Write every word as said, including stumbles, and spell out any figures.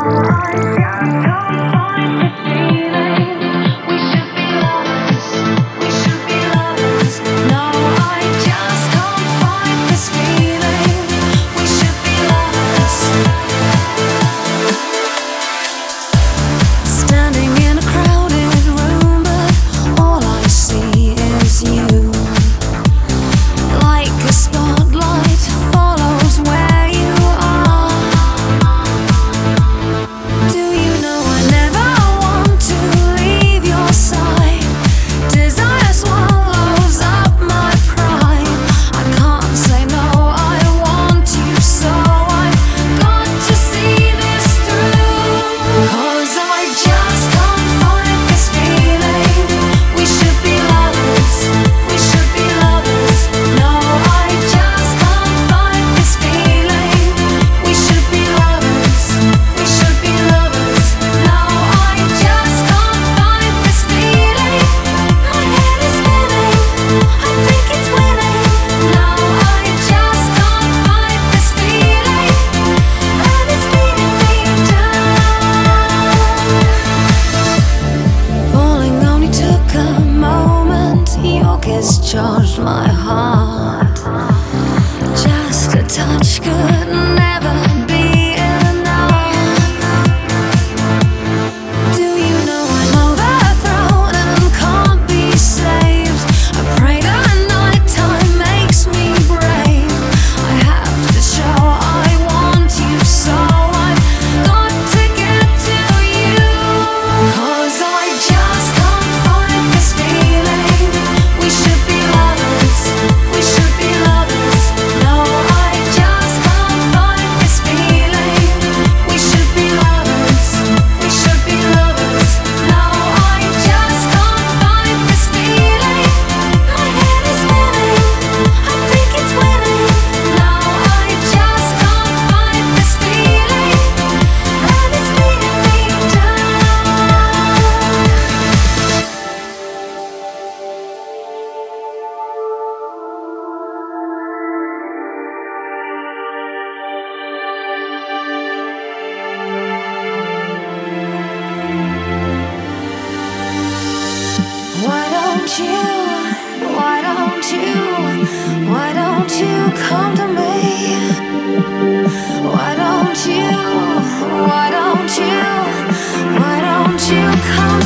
Charged my heart. Just a touch could never be enough. Do you know I'm overthrown and can't be saved? I pray that nighttime makes me brave. I have to show I want you, so I've got to get to you. 'Cause I just can't fight this feeling. We should be we should be lovers. No, I just can't fight this feeling. We should be lovers. We should be lovers. No, I just can't fight this feeling. My head is spinning. I think it's winning. No, I just can't fight this feeling, and it's beating me down. Why don't you, why don't you, why don't you come to me? Why don't you, why don't you, why don't you come